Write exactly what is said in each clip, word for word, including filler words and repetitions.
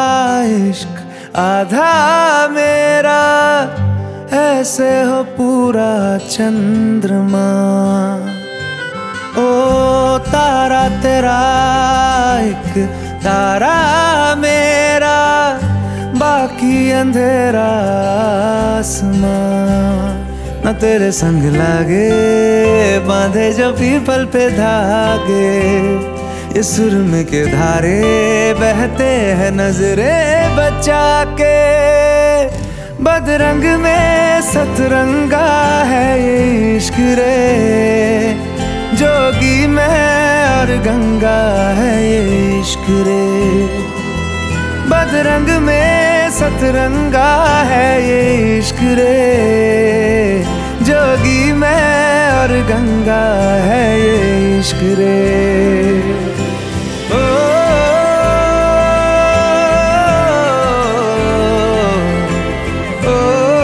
इश्क आधा मेरा, ऐसे हो पूरा चंद्रमा। ओ तारा तेरा एक तारा मेरा, बाकी अंधेरा आसमां। न तेरे संग लागे बांधे जो पीपल पे धागे, इस सुरम के धारे बहते हैं नजरे बचा के। बदरंग में सतरंगा है ये इश्क रे, जोगी में और गंगा है ये इश्क रे। बदरंग में सतरंगा है ये इश्क रे, जोगी में और गंगा है ये इश्क रे। ओ, ओ,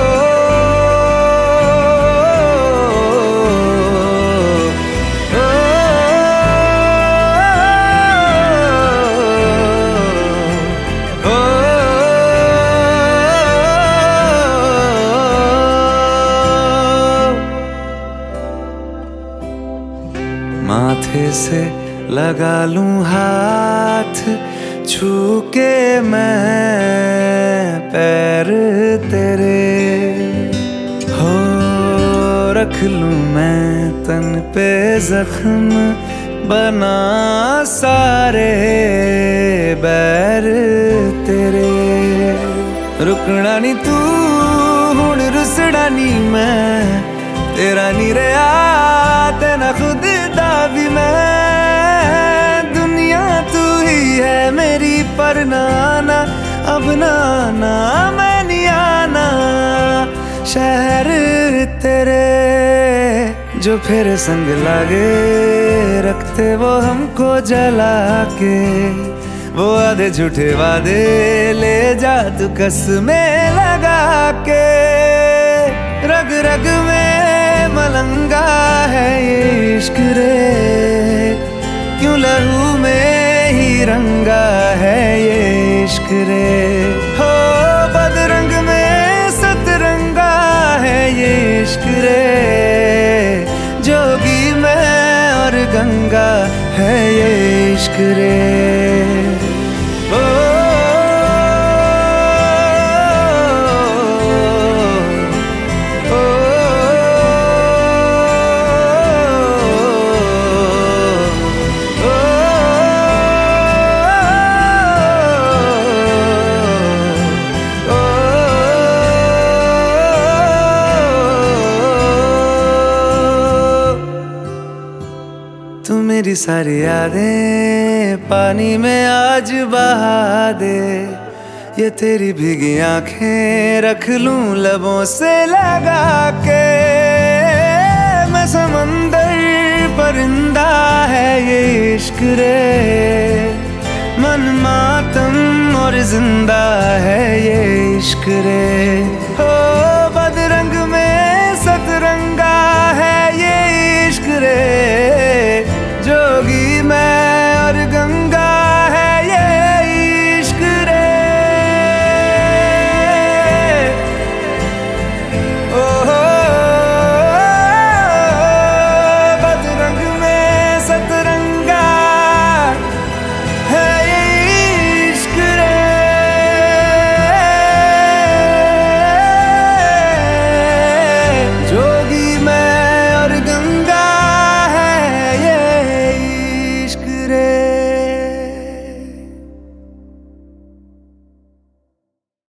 माथे से लगा लूं हाथ, छू के मैं पैर तेरे। हो रख लूं मैं तन पे जख्म, बना सारे बैर तेरे। रुकना नी तू हुण रुसड़ा नी मैं, तेरा नी रहा तेना खुद भी मैं। दुनिया तू ही है मेरी पर नाना, अब नाना मैं नहीं आना। शहर तेरे जो फिर संग लागे, रखते वो हमको जला के। वो आधे झूठे वादे ले जा तू कसमें लगा के। रग रग में मलंगा है ये इश्क रे, क्यों लहू में ही रंगा है ये इश्क रे। हो बदरंग में सतरंगा है ये इश्क रे, जोगी में और गंगा है ये इश्क रे। ओ तू मेरी सारी यादें पानी में आज बहा दे। ये तेरी भीगी आंखें रख लूं लबों से लगा के। मैं समंदर परिंदा है ये इश्क रे, मन मातम और जिंदा है ये इश्क रे। हो